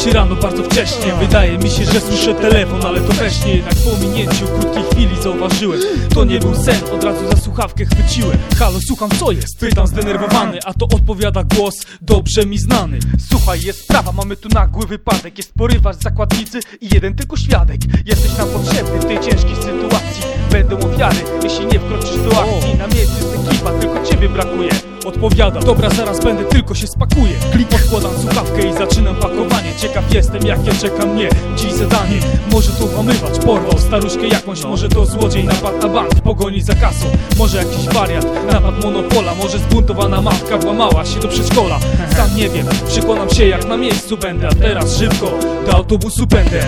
się rano bardzo wcześnie. Wydaje mi się, że słyszę telefon, ale to we śnie. Jednak po minięciu krótkiej chwili zauważyłem, to nie był sen, od razu za słuchawkę chwyciłem. Halo, słucham, co jest? Pytam zdenerwowany, a to odpowiada głos dobrze mi znany. Słuchaj, jest sprawa, mamy tu nagły wypadek. Jest porywacz, zakładnicy i jeden tylko świadek. Jesteś nam potrzebny w tej ciężkiej sytuacji. Będą ofiary, jeśli nie wkroczysz do akcji. Na miejscu jest ekipa, tylko ciebie brakuje. Odpowiadam, dobra, zaraz będę, tylko się spakuję. Klik, odkładam słuchawkę i zaczynam pakowanie. Ciekaw jestem, jakie czeka mnie dziś zadanie. Może to włamywacz porwał staruszkę jakąś. Może to złodziej napadł na bank w pogoni za kasą. Może jakiś wariat napadł monopola. Może zbuntowana matka włamała się do przedszkola. Sam nie wiem, przekonam się jak na miejscu będę. A teraz szybko do autobusu pędzę.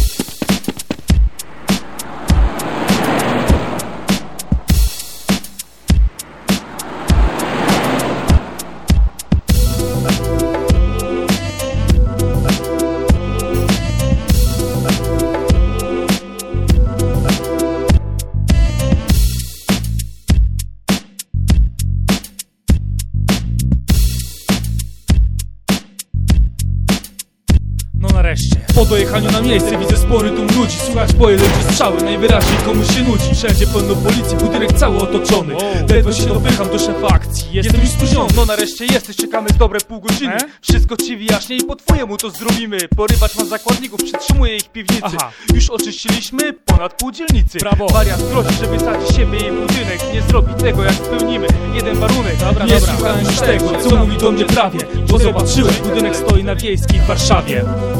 Nareszcie. Po dojechaniu na miejsce widzę spory tłum ludzi. Słychać pojedyncze strzały, najwyraźniej komuś się nudzi. Wszędzie pełno policji, budynek cały otoczony. Ledwo się dopycham do szefa akcji, jestem już spóźniony. No nareszcie jesteś, czekamy z dobre pół godziny. Wszystko ci wyjaśnię i po twojemu to zrobimy. Porywacz ma zakładników, przytrzymuje ich w piwnicy. Już oczyściliśmy ponad pół dzielnicy. Brawo. Wariat grozi, że wysadzi siebie i budynek. Nie zrobi tego jak spełnimy jeden warunek. Nie słuchałem już tego, co mówi do mnie prawie. Bo zobaczyłem, budynek stoi na Wiejskiej w Warszawie.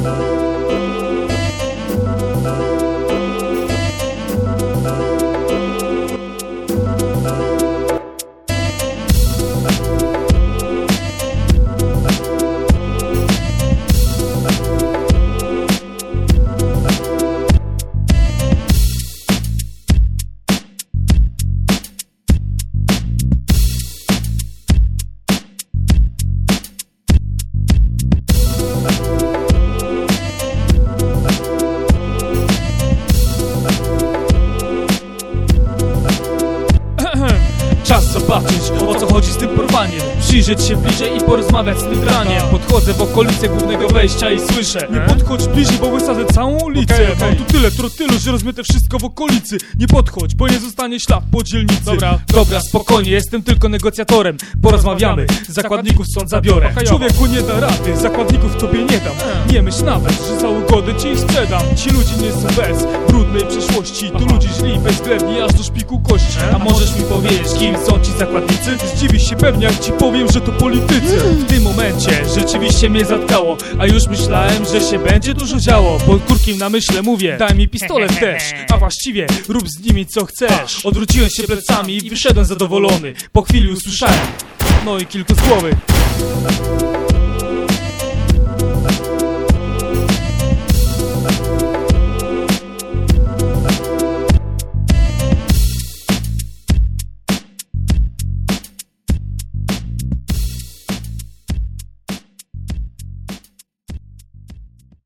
Czas zobaczyć, o co chodzi z tym porwaniem. Przyjrzeć się bliżej i porozmawiać z tym draniem. Podchodzę w okolice głównego wejścia i słyszę: nie podchodź bliżej, bo wysadzę całą ulicę. Mam tu tyle trotylu, że rozmyte wszystko w okolicy. Nie podchodź, bo nie zostanie ślad po dzielnicy. Dobra, spokojnie, jestem tylko negocjatorem. Porozmawiamy, zakładników stąd zabiorę. Człowieku, nie da rady, zakładników tobie nie dam. Nie myśl nawet, że za ugodę ci ich sprzedam. Ci ludzie nie są bez brudnej przeszłości. Tu ludzie źli, bezwzględni, aż do szpiku kości. A możesz mi powiedzieć, kim są ci zakładnicy? Zdziwisz się pewnie, jak ci powiem, że to politycy. W tym momencie rzeczywiście mnie zatkało, a już myślałem, że się będzie dużo działo. Pod kurkiem na myśle mówię: daj mi pistolet też, a właściwie rób z nimi co chcesz. Odwróciłem się plecami i wyszedłem zadowolony. Po chwili usłyszałem: no i kilku z głowy.